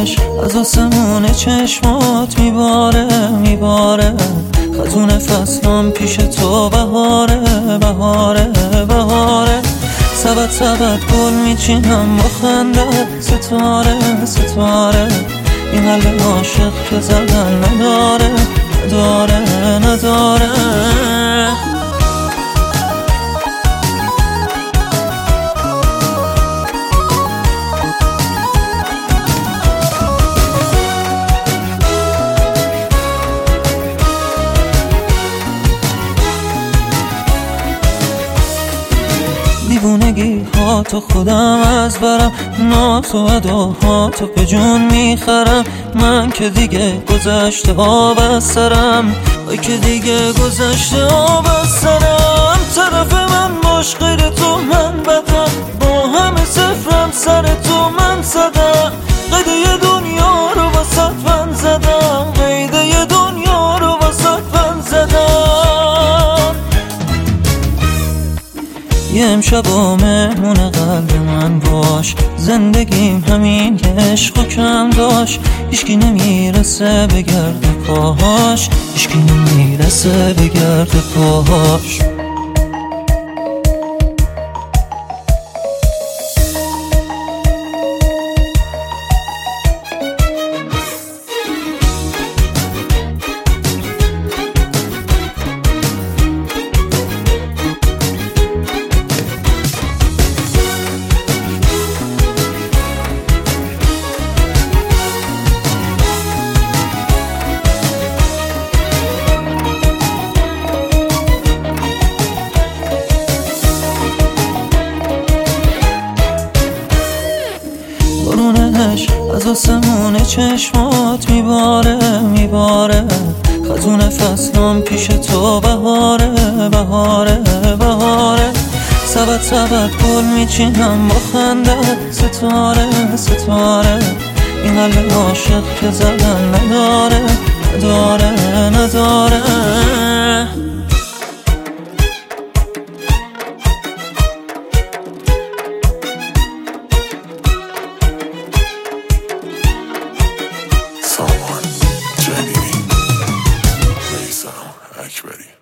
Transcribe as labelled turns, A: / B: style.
A: بارونش از آسمون چشمات میباره میباره، خزون فصلام پیش تو بهاره بهاره بهاره. سبد سبد گل میچینم با خنده، ستاره ستاره، این قلب عاشق که زدن نداره نداره نداره. دیوونگی ها تو خودم از برم، ناز و اداها تو به جون میخرم. من که دیگه گذشته آب از سرم، ای که دیگه گذشته آب از سرم. طرف من باش غیر تو من بدم، با همه صفرم سر تو من زدم. قیده دنیا رو واسط من زدم، قیده دنیا رو واسط من زدم. یه امشب و مهمون قلب من باش، زندگیم همین عشق و کم داشت. هیچکی نمیرسه به گرد پاهاش، هیچکی نمیرسه به گرد پاهاش. بارونش از آسمون چشمات میباره میباره، خزون فصلام پیش تو بهاره بهاره بهاره. سبد سبد گل میچینم با خنده، ستاره ستاره، این قلب عاشق که زدن نداره نداره نداره.
B: Someone genuine. Lisa, Akbari.